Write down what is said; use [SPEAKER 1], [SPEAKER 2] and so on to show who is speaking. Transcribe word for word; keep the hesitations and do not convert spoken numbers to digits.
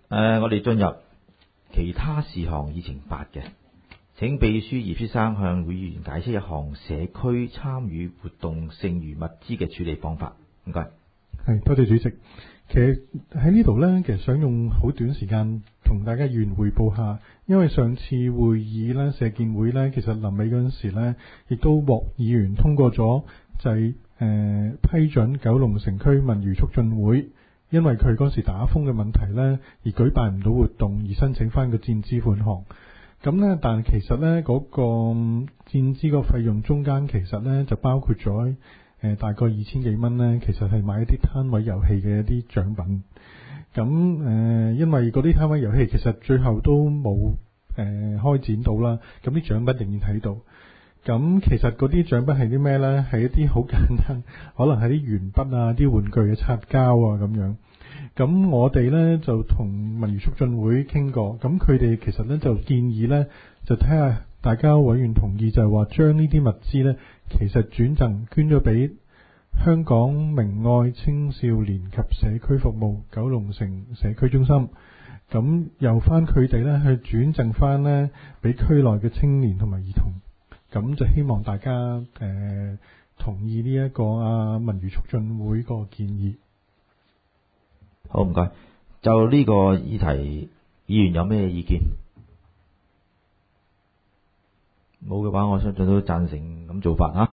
[SPEAKER 1] 呃、我哋進入其他事項議程八嘅，請秘書葉先生向會議員解釋一項社區參與活動剩餘物資嘅處理方法。唔該。
[SPEAKER 2] 係，多謝主席。其實喺呢度呢，其實想用好短時間同大家議員匯報下，因為上次會議呢，社建會呢，其實臨尾嗰陣時呢，亦都獲議員通過咗，就係、是、誒、呃、批准九龍城區文娛促進會，因為佢嗰時打風嘅問題呢，而舉辦唔到活動，而申請翻個墊資款項。咁呢，但其實呢，嗰、那個墊資個費用中間其實呢，就包括咗誒、呃、大概二千幾蚊呢，其實係買一啲攤位遊戲嘅一啲獎品。咁誒、呃，因為嗰啲攤位遊戲其實最後都冇誒、呃、開展到啦，咁啲獎品仍然喺度。咁其實嗰啲獎品係啲咩呢？係一啲好簡單，可能係啲鉛筆啊、啲玩具嘅擦膠啊咁樣。咁我哋呢就同文娛促進會傾過，咁佢哋其實呢就建議呢，就睇下大家委員同意，就係話將呢啲物資呢，其實轉贈捐咗俾香港明愛青少年及社區服務九龍城社區中心，咁由翻佢哋呢去轉贈翻呢俾區內嘅青年同埋兒童，咁就希望大家誒、呃、同意呢一個啊文娛促進會個建議。
[SPEAKER 1] 好，唔該。就呢個議題，議員有咩意見？冇嘅話，我相信都贊成咁做法吓。